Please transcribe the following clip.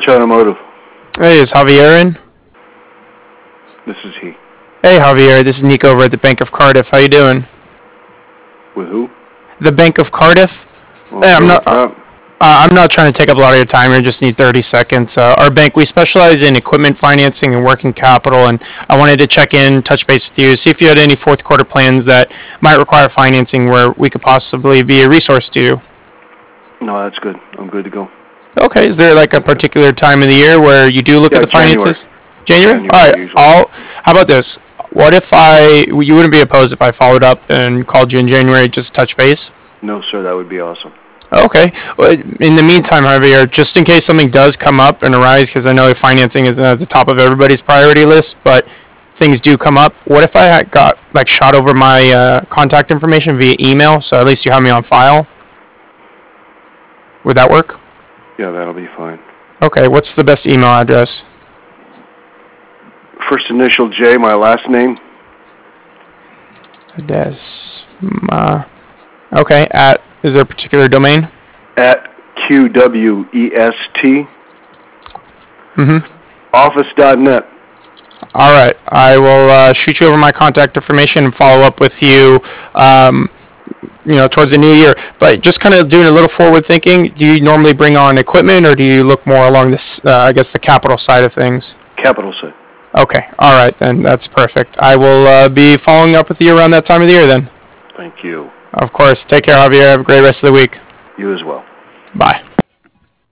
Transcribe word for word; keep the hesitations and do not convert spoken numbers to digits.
Arch Automotive. Hey, is Javier in? This is he. Hey, Javier, this is Nico over at the Bank of Cardiff. How you doing? With who? The Bank of Cardiff. Well, Hey, I'm not. uh, Uh, I'm not trying to take up a lot of your time here. Just need thirty seconds. Uh, our bank, we specialize in equipment financing and working capital, and I wanted to check in, touch base with you, see if you had any fourth quarter plans that might require financing where we could possibly be a resource to you. No, that's good. I'm good to go. Okay. Is there like a particular time of the year where you do look Yeah, at the finances? January. January, All right. usually. I'll. How about this? What if I? You wouldn't be opposed if I followed up and called you in January just to touch base? No, sir, that would be awesome. Okay. Well, in the meantime, Javier, just in case something does come up and arise, because I know financing is at the top of everybody's priority list, but things do come up. What if I had got like shot over my uh, contact information via email, so at least you have me on file? Would that work? Yeah, that'll be fine. Okay. What's the best email address? First initial J, my last name. Desma. Okay. At is there a particular domain? At Q W E S T. Mm-hmm. Office dot net. All right. I will uh, shoot you over my contact information and follow up with you, um, you know, towards the new year. But just kind of doing a little forward thinking, do you normally bring on equipment or do you look more along this, uh, I guess, the capital side of things? Capital site. Okay. All right, then. That's perfect. I will uh, be following up with you around that time of the year then. Thank you. Of course. Take care, Javier. Have a great rest of the week. You as well. Bye.